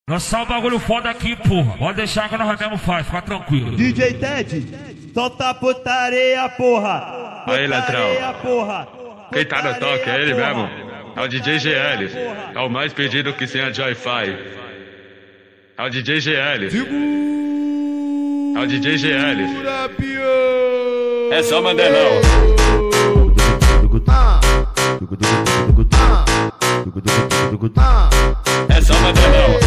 Lançar o bagulho foda aqui, porra. Pode deixar que nós mesmo faz, fica tranquilo. DJ Ted, solta putaria, porra. Aí, Letrão. Porra. Quem tá no toque é ele mesmo. É o DJ GL. É o mais pedido que sem a Joy-Fi. É o DJ GL. É o DJ GL. É só Mandelão. É só Mandelão.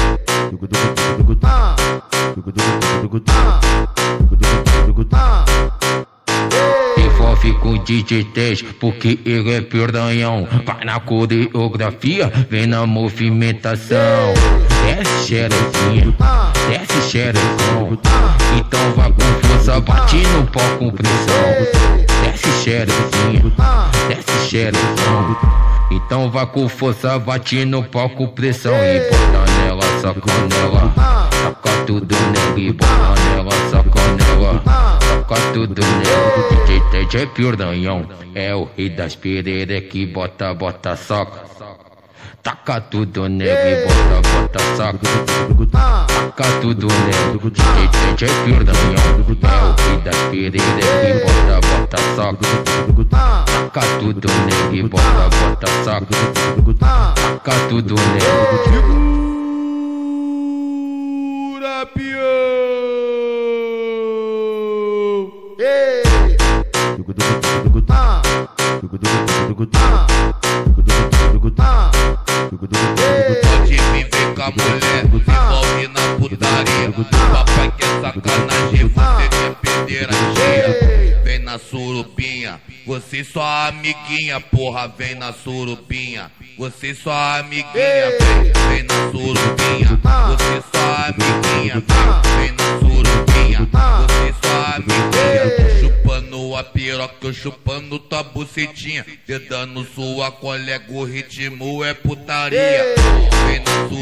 Envolve com o DJ Tez, porque ele é perdonhão. Vai na coreografia, vem na movimentação. Desce xerezinha, desce xerezão. Então vai com força, bate no pau com pressão. Desce xerezinha, desce xerezão. Então vai com força, bate no pau com pressão. E bota nela, saca nela. Saca tudo nela e bota nela, saca nela. Saca tudo nela. DJ Ted é piordanhão, é o rei das pererecas. Bota, bota, saca. Taca tudo nela e bota, bota, saca. Taca tudo nela. DJ Ted é piordanhão, é o rei das pererecas. Bota, bota, saca. Taca tudo nela e bota, bota, saca. Taca tudo nela. Pode vir ver com a mulher, envolve na putaria. Papai quer sacanagem, você quer perder a dia. Vem na surubinha, você só amiguinha, porra, vem na surubinha. Você só amiguinha, vem na surubinha. Você só amiguinha, vem na surubinha. Você só amiguinha. Chupando a piroca, eu chupando tua bucetinha. Dedando sua colega, o ritmo é putaria. Vem na